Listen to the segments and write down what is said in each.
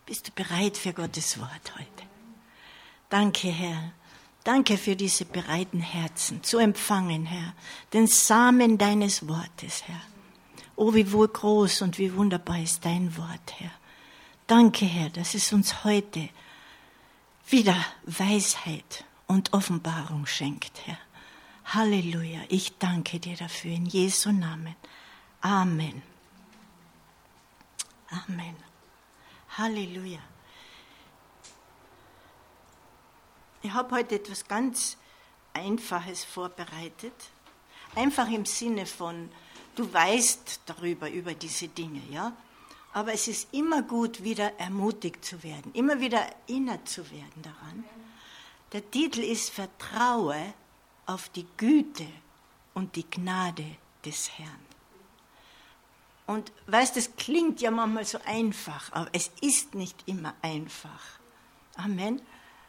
Bist du bereit für Gottes Wort heute? Danke, Herr. Danke für diese bereiten Herzen zu empfangen, Herr. Den Samen deines Wortes, Herr. Oh, wie wohl groß und wie wunderbar ist dein Wort, Herr. Danke, Herr, dass es uns heute wieder Weisheit und Offenbarung schenkt, Herr. Halleluja. Ich danke dir dafür in Jesu Namen. Amen. Amen. Halleluja. Ich habe heute etwas ganz Einfaches vorbereitet. Einfach im Sinne von, du weißt über diese Dinge, ja. Aber es ist immer gut, wieder ermutigt zu werden, immer wieder erinnert zu werden daran. Der Titel ist Vertraue auf die Güte und die Gnade des Herrn. Und weißt, das klingt ja manchmal so einfach, aber es ist nicht immer einfach. Amen.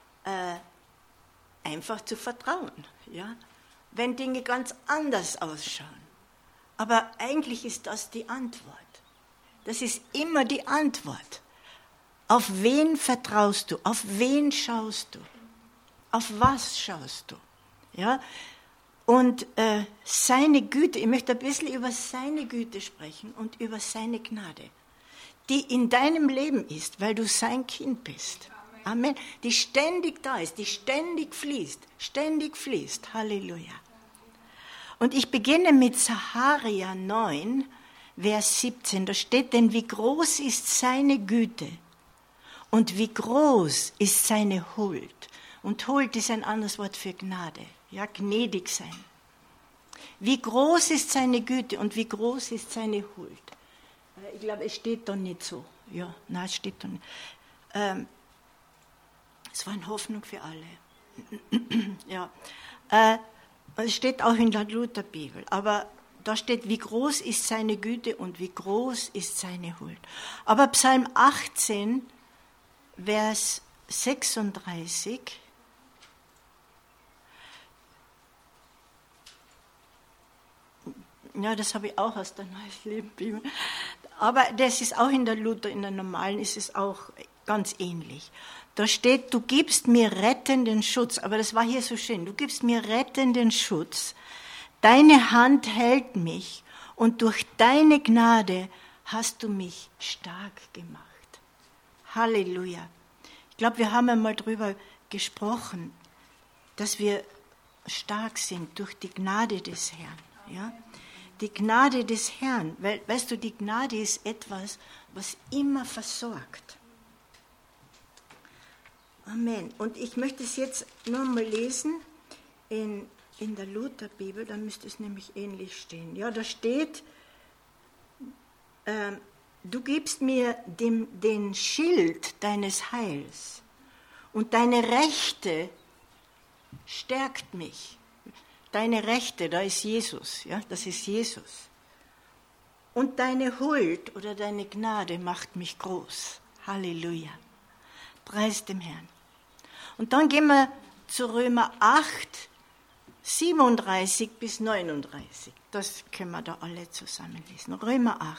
Einfach zu vertrauen, ja, wenn Dinge ganz anders ausschauen. Aber eigentlich ist das die Antwort. Das ist immer die Antwort. Auf wen vertraust du? Auf wen schaust du? Auf was schaust du? Ja? Und seine Güte, ich möchte ein bisschen über seine Güte sprechen und über seine Gnade, die in deinem Leben ist, weil du sein Kind bist. Amen. Die ständig da ist, die ständig fließt. Halleluja. Und ich beginne mit Sacharja 9, Vers 17. Da steht, denn wie groß ist seine Güte und wie groß ist seine Huld. Und Huld ist ein anderes Wort für Gnade. Ja, gnädig sein. Wie groß ist seine Güte und wie groß ist seine Huld. Ich glaube, es steht da nicht so. Ja, nein, es steht da nicht. Es war eine Hoffnung für alle. Ja. Es steht auch in der Lutherbibel. Aber da steht, wie groß ist seine Güte und wie groß ist seine Huld. Aber Psalm 18, Vers 36, ja, das habe ich auch aus der Neues Leben Bibel. Aber das ist auch in der Luther, in der normalen ist es auch ganz ähnlich. Da steht, du gibst mir rettenden Schutz, aber das war hier so schön, du gibst mir rettenden Schutz, deine Hand hält mich und durch deine Gnade hast du mich stark gemacht. Halleluja. Ich glaube, wir haben einmal darüber gesprochen, dass wir stark sind durch die Gnade des Herrn. Ja? Die Gnade des Herrn, weil, weißt du, die Gnade ist etwas, was immer versorgt. Amen. Und ich möchte es jetzt nur mal lesen in der Lutherbibel, da müsste es nämlich ähnlich stehen. Ja, da steht, du gibst mir den Schild deines Heils und deine Rechte stärkt mich. Deine Rechte, da ist Jesus, ja, das ist Jesus. Und deine Huld oder deine Gnade macht mich groß. Halleluja. Preis dem Herrn. Und dann gehen wir zu Römer 8, 37 bis 39. Das können wir da alle zusammen lesen. Römer 8.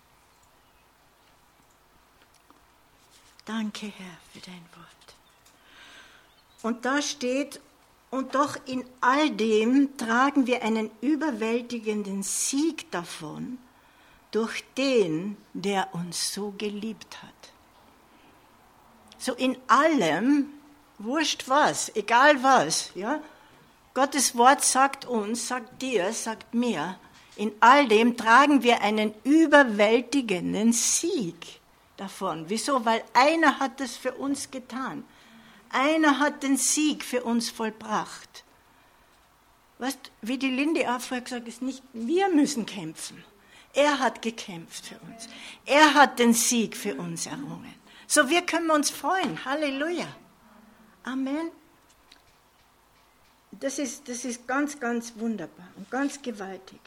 Danke, Herr, für dein Wort. Und da steht, und doch in all dem tragen wir einen überwältigenden Sieg davon, durch den, der uns so geliebt hat. So in allem, wurscht was, egal was, ja, Gottes Wort sagt uns, sagt dir, sagt mir, in all dem tragen wir einen überwältigenden Sieg davon. Wieso? Weil einer hat es für uns getan. Einer hat den Sieg für uns vollbracht. Weißt, wie die Linde auch vorher gesagt hat, ist nicht, wir müssen kämpfen. Er hat gekämpft für uns. Er hat den Sieg für uns errungen. So, wir können uns freuen. Halleluja. Amen. Das ist ganz, ganz wunderbar und ganz gewaltig.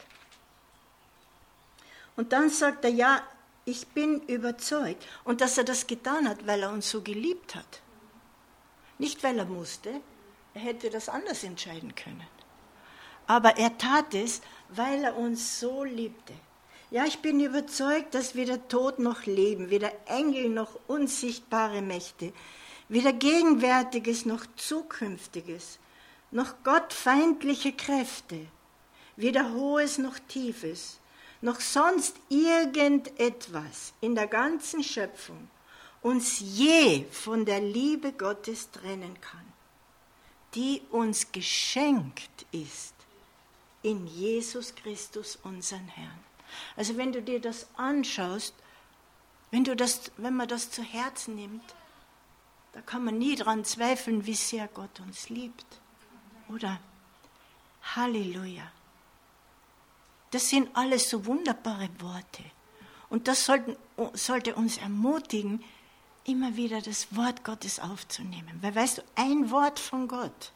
Und dann sagt er, ja, ich bin überzeugt. Und dass er das getan hat, weil er uns so geliebt hat. Nicht, weil er musste. Er hätte das anders entscheiden können. Aber er tat es, weil er uns so liebte. Ja, ich bin überzeugt, dass weder Tod noch Leben, weder Engel noch unsichtbare Mächte, weder Gegenwärtiges noch Zukünftiges, noch gottfeindliche Kräfte, weder Hohes noch Tiefes, noch sonst irgendetwas in der ganzen Schöpfung uns je von der Liebe Gottes trennen kann, die uns geschenkt ist in Jesus Christus, unseren Herrn. Also wenn du dir das anschaust, wenn man das zu Herzen nimmt, da kann man nie dran zweifeln, wie sehr Gott uns liebt. Oder? Halleluja. Das sind alles so wunderbare Worte. Und das sollte uns ermutigen, immer wieder das Wort Gottes aufzunehmen. Weil weißt du, ein Wort von Gott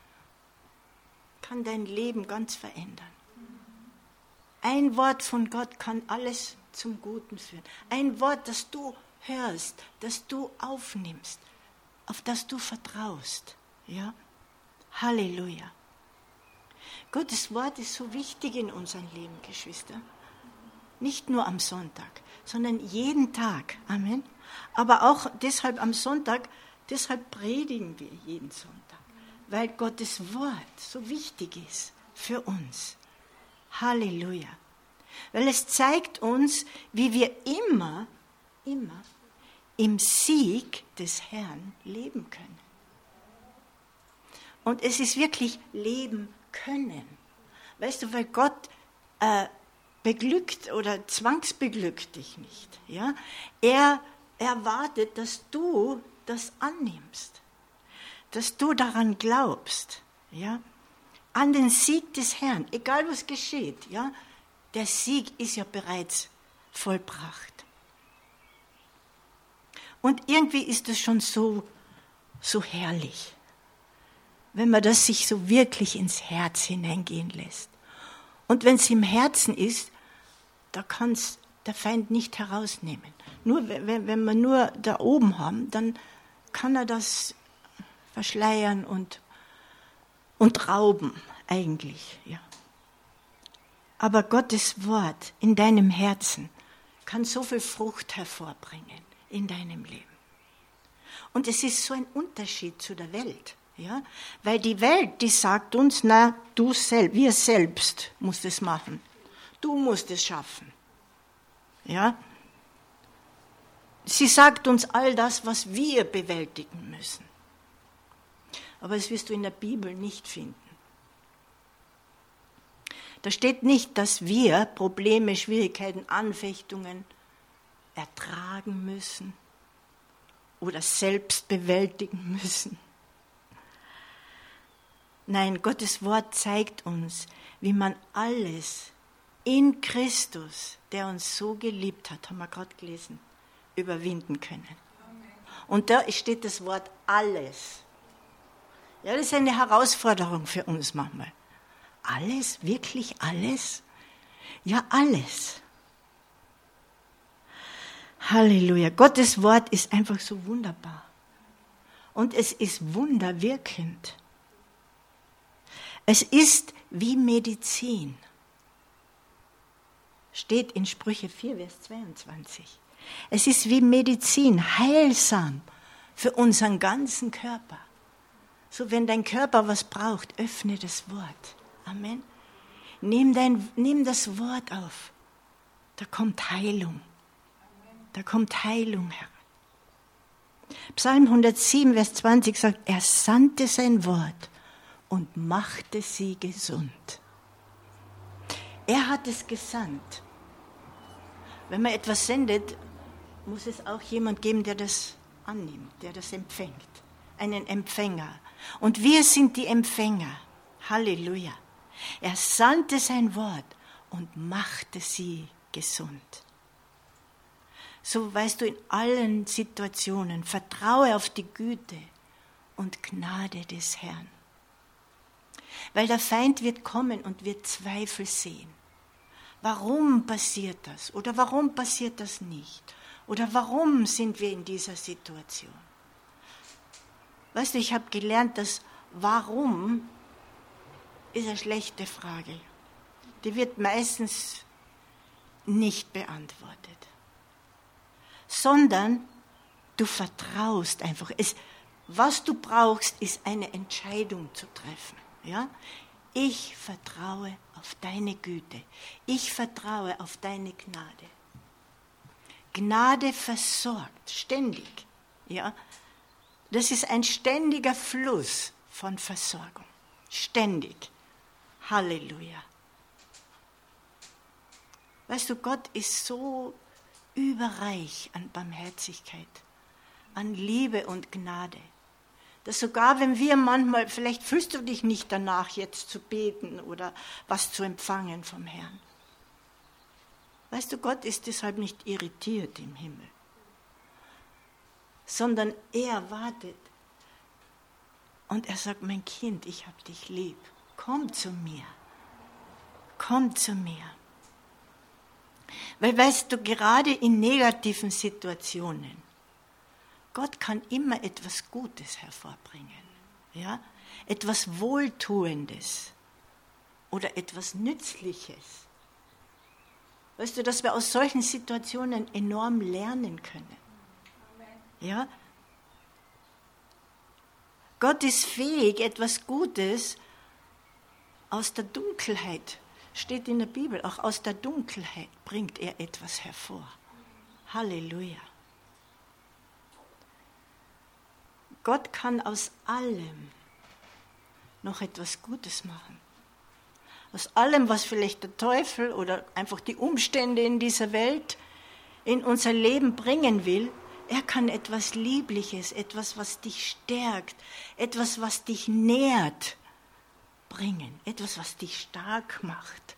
kann dein Leben ganz verändern. Ein Wort von Gott kann alles zum Guten führen. Ein Wort, das du hörst, das du aufnimmst, auf das du vertraust. Ja? Halleluja. Gottes Wort ist so wichtig in unserem Leben, Geschwister. Nicht nur am Sonntag, sondern jeden Tag. Amen. Aber auch deshalb am Sonntag, deshalb predigen wir jeden Sonntag. Weil Gottes Wort so wichtig ist für uns. Halleluja. Weil es zeigt uns, wie wir immer im Sieg des Herrn leben können. Und es ist wirklich leben können. Weißt du, weil Gott beglückt oder zwangsbeglückt dich nicht. Ja? Er erwartet, dass du das annimmst, dass du daran glaubst, ja? An den Sieg des Herrn, egal was geschieht. Ja? Der Sieg ist ja bereits vollbracht. Und irgendwie ist es schon so herrlich, wenn man das sich so wirklich ins Herz hineingehen lässt. Und wenn es im Herzen ist, da kann es der Feind nicht herausnehmen. Nur wenn wir nur da oben haben, dann kann er das verschleiern und rauben eigentlich. Ja. Aber Gottes Wort in deinem Herzen kann so viel Frucht hervorbringen in deinem Leben. Und es ist so ein Unterschied zu der Welt. Ja? Weil die Welt, die sagt uns, na, wir selbst musst es machen. Du musst es schaffen. Ja? Sie sagt uns all das, was wir bewältigen müssen. Aber das wirst du in der Bibel nicht finden. Da steht nicht, dass wir Probleme, Schwierigkeiten, Anfechtungen ertragen müssen oder selbst bewältigen müssen. Nein, Gottes Wort zeigt uns, wie man alles in Christus, der uns so geliebt hat, haben wir gerade gelesen, überwinden können. Und da steht das Wort alles. Ja, das ist eine Herausforderung für uns manchmal. Alles? Wirklich alles? Ja, alles. Halleluja. Gottes Wort ist einfach so wunderbar. Und es ist wunderwirkend. Es ist wie Medizin. Steht in Sprüche 4, Vers 22. Es ist wie Medizin, heilsam für unseren ganzen Körper. So, wenn dein Körper was braucht, öffne das Wort. Amen. Nimm das Wort auf. Da kommt Heilung. Da kommt Heilung heran. Psalm 107, Vers 20 sagt, er sandte sein Wort und machte sie gesund. Er hat es gesandt. Wenn man etwas sendet, muss es auch jemand geben, der das annimmt, der das empfängt. Einen Empfänger. Und wir sind die Empfänger. Halleluja. Er sandte sein Wort und machte sie gesund. So weißt du, in allen Situationen, vertraue auf die Güte und Gnade des Herrn. Weil der Feind wird kommen und wird Zweifel sehen. Warum passiert das? Oder warum passiert das nicht? Oder warum sind wir in dieser Situation? Weißt du, ich habe gelernt, dass warum ist eine schlechte Frage. Die wird meistens nicht beantwortet, sondern du vertraust einfach. Was du brauchst, ist eine Entscheidung zu treffen. Ja? Ich vertraue auf deine Güte. Ich vertraue auf deine Gnade. Gnade versorgt, ständig. Ja? Das ist ein ständiger Fluss von Versorgung. Ständig. Halleluja. Weißt du, Gott ist so überreich an Barmherzigkeit, an Liebe und Gnade, dass sogar wenn wir manchmal, vielleicht fühlst du dich nicht danach, jetzt zu beten oder was zu empfangen vom Herrn. Weißt du, Gott ist deshalb nicht irritiert im Himmel, sondern er wartet und er sagt, mein Kind, ich habe dich lieb, komm zu mir, komm zu mir. Weil, weißt du, gerade in negativen Situationen, Gott kann immer etwas Gutes hervorbringen, ja? Etwas Wohltuendes oder etwas Nützliches. Weißt du, dass wir aus solchen Situationen enorm lernen können. Ja? Gott ist fähig, etwas Gutes aus der Dunkelheit, steht in der Bibel, auch aus der Dunkelheit bringt er etwas hervor. Halleluja. Gott kann aus allem noch etwas Gutes machen. Aus allem, was vielleicht der Teufel oder einfach die Umstände in dieser Welt in unser Leben bringen will, er kann etwas Liebliches, etwas, was dich stärkt, etwas, was dich nährt, bringen, etwas, was dich stark macht.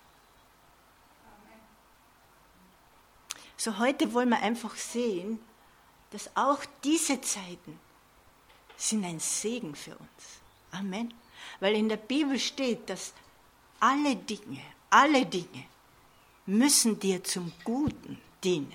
So heute wollen wir einfach sehen, dass auch diese Zeiten sind ein Segen für uns. Amen. Weil in der Bibel steht, dass alle Dinge müssen dir zum Guten dienen.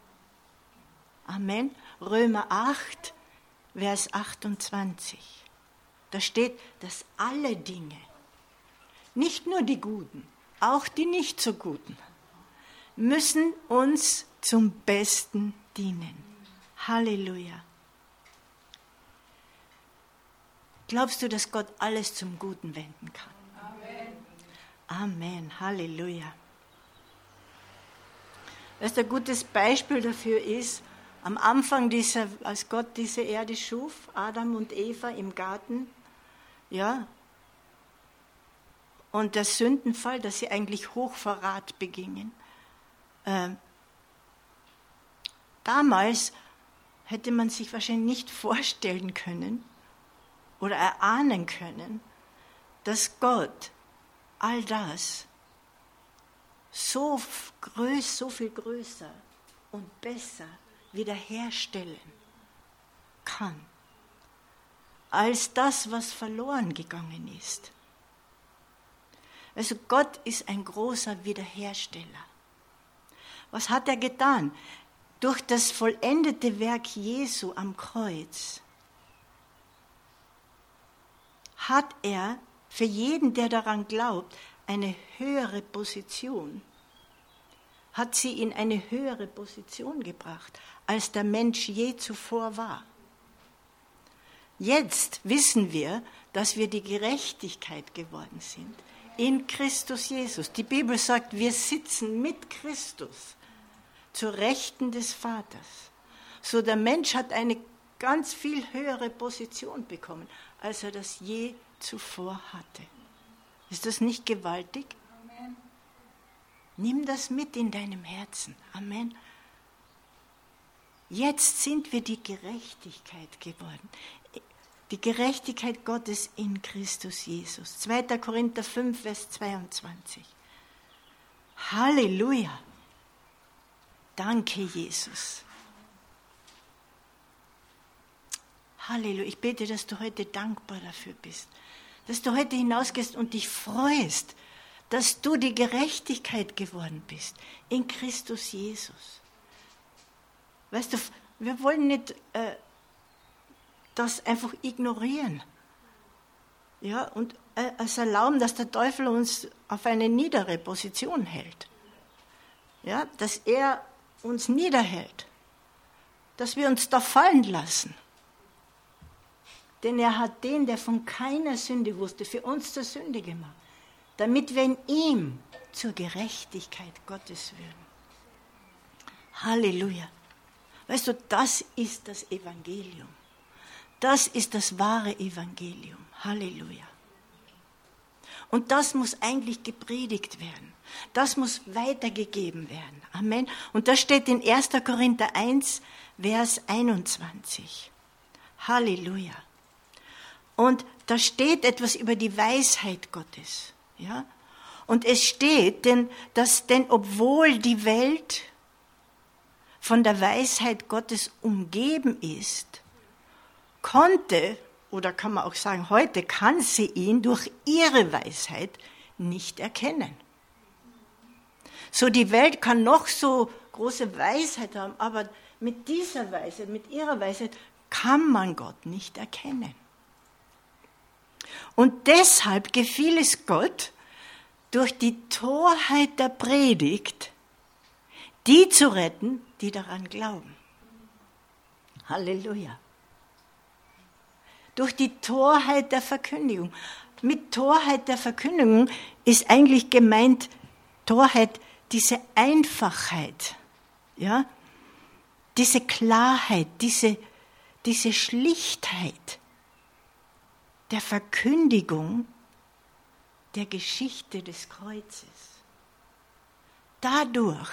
Amen. Römer 8, Vers 28. Da steht, dass alle Dinge, nicht nur die Guten, auch die nicht so Guten, müssen uns zum Besten dienen. Halleluja. Glaubst du, dass Gott alles zum Guten wenden kann? Amen. Amen. Halleluja. Was ein gutes Beispiel dafür ist, am Anfang als Gott diese Erde schuf, Adam und Eva im Garten, ja, und der Sündenfall, dass sie eigentlich Hochverrat begingen. Damals hätte man sich wahrscheinlich nicht vorstellen können oder erahnen können, dass Gott all das so viel größer und besser wiederherstellen kann, als das, was verloren gegangen ist. Also Gott ist ein großer Wiederhersteller. Was hat er getan? Durch das vollendete Werk Jesu am Kreuz hat er für jeden, der daran glaubt, eine höhere Position, hat sie in eine höhere Position gebracht, als der Mensch je zuvor war. Jetzt wissen wir, dass wir die Gerechtigkeit geworden sind in Christus Jesus. Die Bibel sagt, wir sitzen mit Christus zur Rechten des Vaters. So der Mensch hat eine ganz viel höhere Position bekommen, als er das je zuvor hatte. Ist das nicht gewaltig? Amen. Nimm das mit in deinem Herzen. Amen. Jetzt sind wir die Gerechtigkeit geworden. Die Gerechtigkeit Gottes in Christus Jesus. 2. Korinther 5, Vers 22. Halleluja. Danke, Jesus. Halleluja. Ich bete, dass du heute dankbar dafür bist. Dass du heute hinausgehst und dich freust, dass du die Gerechtigkeit geworden bist in Christus Jesus. Weißt du, wir wollen nicht das einfach ignorieren. Ja, und es erlauben, dass der Teufel uns auf eine niedere Position hält. ja, dass er uns niederhält, dass wir uns da fallen lassen. Denn er hat den, der von keiner Sünde wusste, für uns zur Sünde gemacht, damit wir in ihm zur Gerechtigkeit Gottes würden. Halleluja. Weißt du, das ist das Evangelium. Das ist das wahre Evangelium. Halleluja. Und das muss eigentlich gepredigt werden. Das muss weitergegeben werden. Amen. Und das steht in 1. Korinther 1, Vers 21. Halleluja. Und da steht etwas über die Weisheit Gottes. Ja? Und es steht, denn obwohl die Welt von der Weisheit Gottes umgeben ist, konnte, oder kann man auch sagen, heute kann sie ihn durch ihre Weisheit nicht erkennen. So, die Welt kann noch so große Weisheit haben, aber mit dieser Weisheit, mit ihrer Weisheit kann man Gott nicht erkennen. Und deshalb gefiel es Gott, durch die Torheit der Predigt die zu retten, die daran glauben. Halleluja. Durch die Torheit der Verkündigung. Mit Torheit der Verkündigung ist eigentlich gemeint, Torheit, diese Einfachheit, ja? Diese Klarheit, diese Schlichtheit der Verkündigung der Geschichte des Kreuzes. Dadurch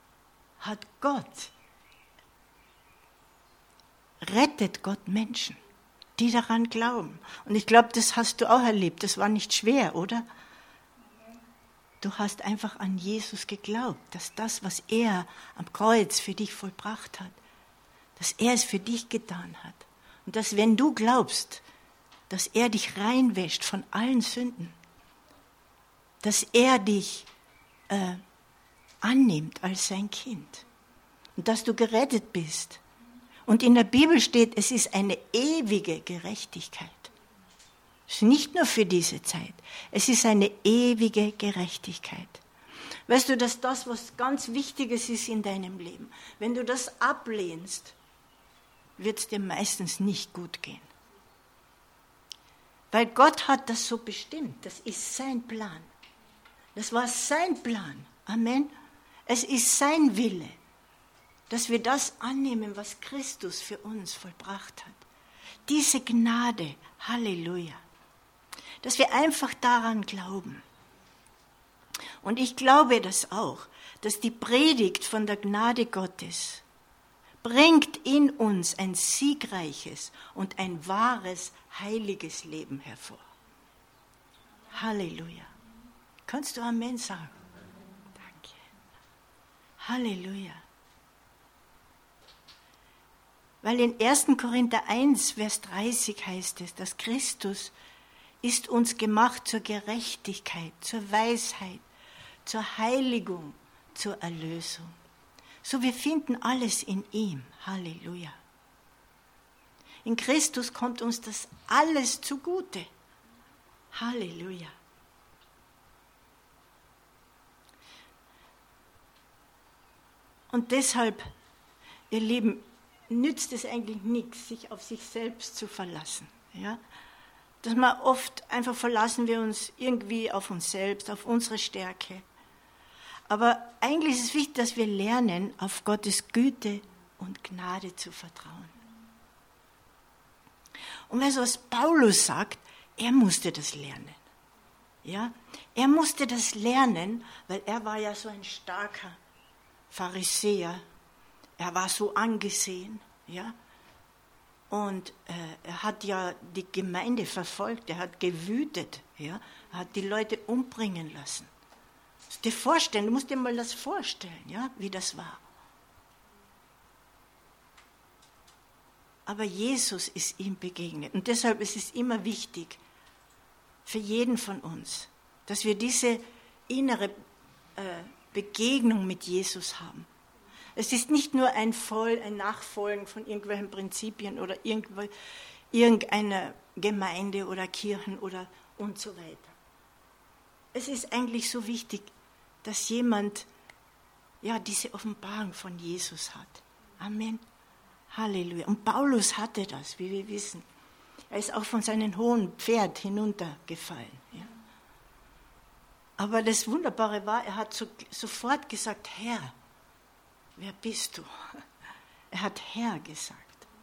rettet Gott Menschen, die daran glauben. Und ich glaube, das hast du auch erlebt. Das war nicht schwer, oder? Du hast einfach an Jesus geglaubt, dass das, was er am Kreuz für dich vollbracht hat, dass er es für dich getan hat. Und dass, wenn du glaubst, dass er dich reinwäscht von allen Sünden, dass er dich annimmt als sein Kind und dass du gerettet bist. Und in der Bibel steht, es ist eine ewige Gerechtigkeit. Es ist nicht nur für diese Zeit, es ist eine ewige Gerechtigkeit. Weißt du, dass das, was ganz Wichtiges ist in deinem Leben, wenn du das ablehnst, wird es dir meistens nicht gut gehen. Weil Gott hat das so bestimmt, das ist sein Plan. Das war sein Plan. Amen. Es ist sein Wille, dass wir das annehmen, was Christus für uns vollbracht hat. Diese Gnade, Halleluja. Dass wir einfach daran glauben. Und ich glaube das auch, dass die Predigt von der Gnade Gottes bringt in uns ein siegreiches und ein wahres, heiliges Leben hervor. Halleluja. Kannst du Amen sagen? Danke. Halleluja. Weil in 1. Korinther 1, Vers 30 heißt es, dass Christus ist uns gemacht zur Gerechtigkeit, zur Weisheit, zur Heiligung, zur Erlösung. So, wir finden alles in ihm. Halleluja. In Christus kommt uns das alles zugute. Halleluja. Und deshalb, ihr Lieben, nützt es eigentlich nichts, sich auf sich selbst zu verlassen. Ja? Dass wir oft einfach verlassen wir uns irgendwie auf uns selbst, auf unsere Stärke. Aber eigentlich ist es wichtig, dass wir lernen, auf Gottes Güte und Gnade zu vertrauen. Und weißt du, was Paulus sagt? Er musste das lernen. Ja? Er musste das lernen, weil er war ja so ein starker Pharisäer. Er war so angesehen. Ja? Und er hat ja die Gemeinde verfolgt, er hat gewütet. Ja? Er hat die Leute umbringen lassen. Du musst dir mal das vorstellen, ja, wie das war. Aber Jesus ist ihm begegnet. Und deshalb ist es immer wichtig für jeden von uns, dass wir diese innere Begegnung mit Jesus haben. Es ist nicht nur ein Nachfolgen von irgendwelchen Prinzipien oder irgendeiner Gemeinde oder Kirchen oder und so weiter. Es ist eigentlich so wichtig, dass jemand ja, diese Offenbarung von Jesus hat. Amen. Halleluja. Und Paulus hatte das, wie wir wissen. Er ist auch von seinem hohen Pferd hinuntergefallen. Ja. Aber das Wunderbare war, er hat sofort gesagt, Herr, wer bist du? Er hat Herr gesagt.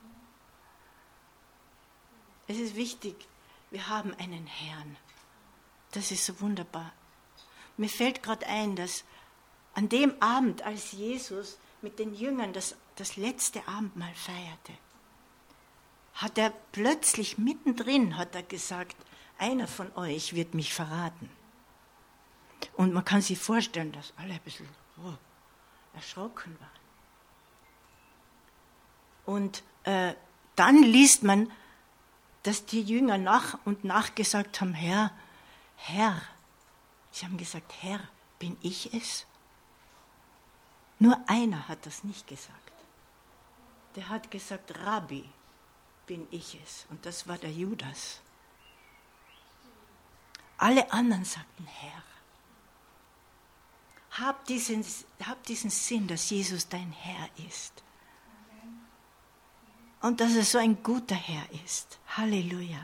Es ist wichtig, wir haben einen Herrn. Das ist so wunderbar. Mir fällt gerade ein, dass an dem Abend, als Jesus mit den Jüngern das letzte Abendmahl feierte, hat er plötzlich mittendrin hat er gesagt, einer von euch wird mich verraten. Und man kann sich vorstellen, dass alle ein bisschen erschrocken waren. Und dann liest man, dass die Jünger nach und nach gesagt haben, Herr, sie haben gesagt, Herr, bin ich es? Nur einer hat das nicht gesagt. Der hat gesagt, Rabbi, bin ich es. Und das war der Judas. Alle anderen sagten, Herr. Hab diesen Sinn, dass Jesus dein Herr ist. Und dass er so ein guter Herr ist. Halleluja.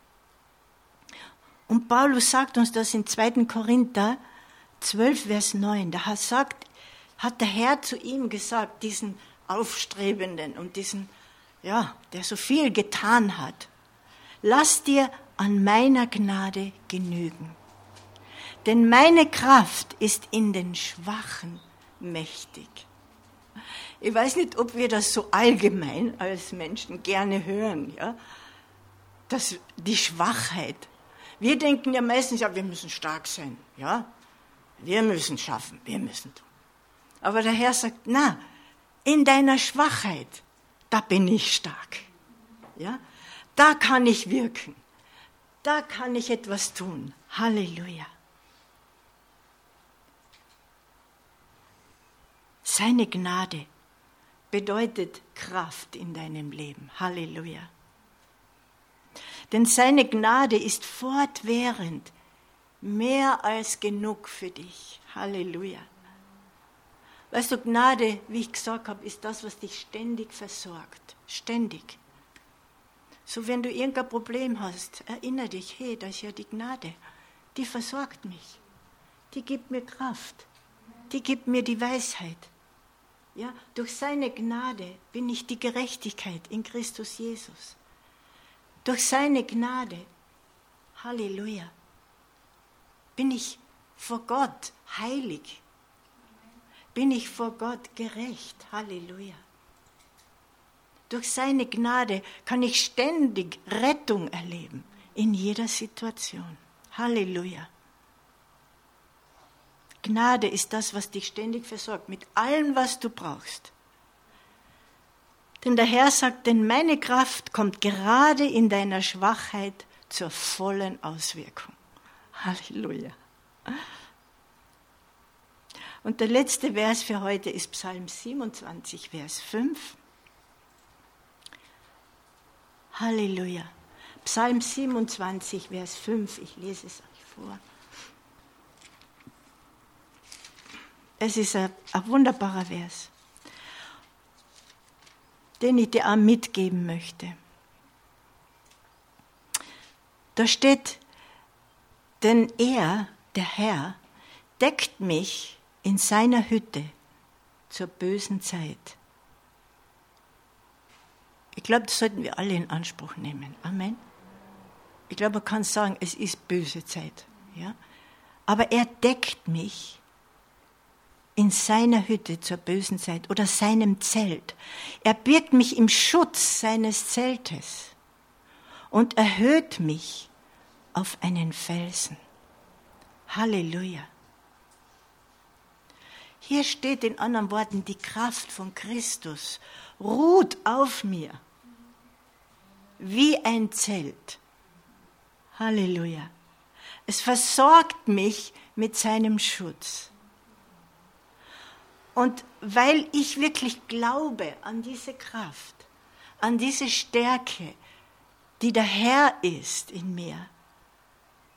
Und Paulus sagt uns das in 2. Korinther 12, Vers 9. Da hat der Herr zu ihm gesagt, diesen Aufstrebenden und diesen, ja, der so viel getan hat. Lass dir an meiner Gnade genügen. Denn meine Kraft ist in den Schwachen mächtig. Ich weiß nicht, ob wir das so allgemein als Menschen gerne hören, ja? Die Schwachheit. Wir denken ja meistens, ja, wir müssen stark sein, ja? Wir müssen schaffen, wir müssen tun. Aber der Herr sagt, na, in deiner Schwachheit, da bin ich stark, ja? Da kann ich wirken, da kann ich etwas tun. Halleluja. Seine Gnade bedeutet Kraft in deinem Leben. Halleluja. Denn seine Gnade ist fortwährend mehr als genug für dich. Halleluja. Weißt du, Gnade, wie ich gesagt habe, ist das, was dich ständig versorgt. Ständig. So, wenn du irgendein Problem hast, erinnere dich, hey, das ist ja die Gnade. Die versorgt mich. Die gibt mir Kraft. Die gibt mir die Weisheit. Ja, durch seine Gnade bin ich die Gerechtigkeit in Christus Jesus. Durch seine Gnade, Halleluja, bin ich vor Gott heilig. Bin ich vor Gott gerecht. Halleluja. Durch seine Gnade kann ich ständig Rettung erleben in jeder Situation. Halleluja. Gnade ist das, was dich ständig versorgt, mit allem, was du brauchst. Denn der Herr sagt, denn meine Kraft kommt gerade in deiner Schwachheit zur vollen Auswirkung. Halleluja. Und der letzte Vers für heute ist Psalm 27, Vers 5. Halleluja. Psalm 27, Vers 5, ich lese es euch vor. Es ist ein wunderbarer Vers, den ich dir auch mitgeben möchte. Da steht, denn er, der Herr, deckt mich in seiner Hütte zur bösen Zeit. Ich glaube, das sollten wir alle in Anspruch nehmen. Amen. Ich glaube, man kann sagen, es ist böse Zeit. Ja? Aber er deckt mich in seiner Hütte zur bösen Zeit oder seinem Zelt. Er birgt mich im Schutz seines Zeltes und erhöht mich auf einen Felsen. Halleluja. Hier steht in anderen Worten, die Kraft von Christus ruht auf mir wie ein Zelt. Halleluja. Es versorgt mich mit seinem Schutz. Und weil ich wirklich glaube an diese Kraft, an diese Stärke, die der Herr ist in mir,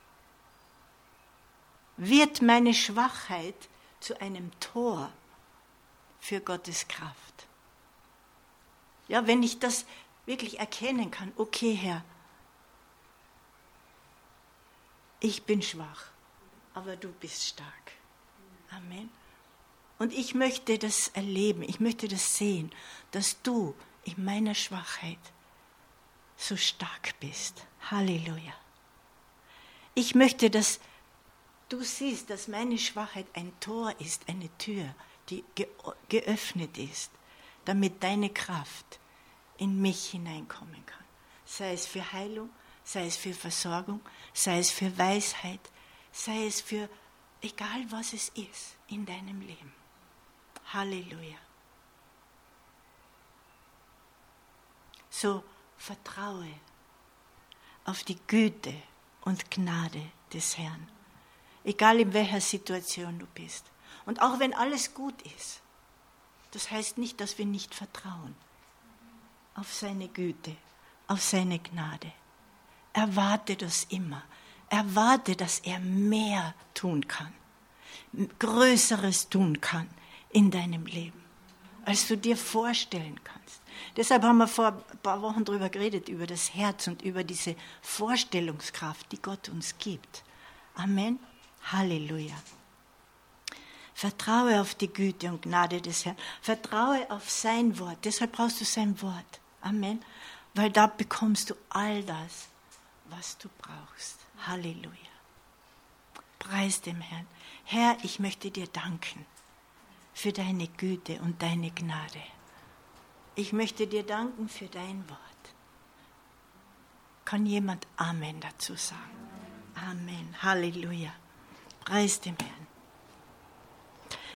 wird meine Schwachheit zu einem Tor für Gottes Kraft. Ja, wenn ich das wirklich erkennen kann, okay, Herr, ich bin schwach, aber du bist stark. Amen. Und ich möchte das erleben, ich möchte das sehen, dass du in meiner Schwachheit so stark bist. Halleluja. Ich möchte, dass du siehst, dass meine Schwachheit ein Tor ist, eine Tür, die geöffnet ist, damit deine Kraft in mich hineinkommen kann. Sei es für Heilung, sei es für Versorgung, sei es für Weisheit, sei es für egal was es ist in deinem Leben. Halleluja. So vertraue auf die Güte und Gnade des Herrn, egal in welcher Situation du bist. Und auch wenn alles gut ist, das heißt nicht, dass wir nicht vertrauen auf seine Güte, auf seine Gnade. Erwarte das immer. Erwarte, dass er mehr tun kann, Größeres tun kann in deinem Leben, als du dir vorstellen kannst. Deshalb haben wir vor ein paar Wochen darüber geredet, über das Herz und über diese Vorstellungskraft, die Gott uns gibt. Amen. Halleluja. Vertraue auf die Güte und Gnade des Herrn. Vertraue auf sein Wort. Deshalb brauchst du sein Wort. Amen. Weil da bekommst du all das, was du brauchst. Halleluja. Preis dem Herrn. Herr, ich möchte dir danken für deine Güte und deine Gnade. Ich möchte dir danken für dein Wort. Kann jemand Amen dazu sagen? Amen. Halleluja. Preis dem Herrn.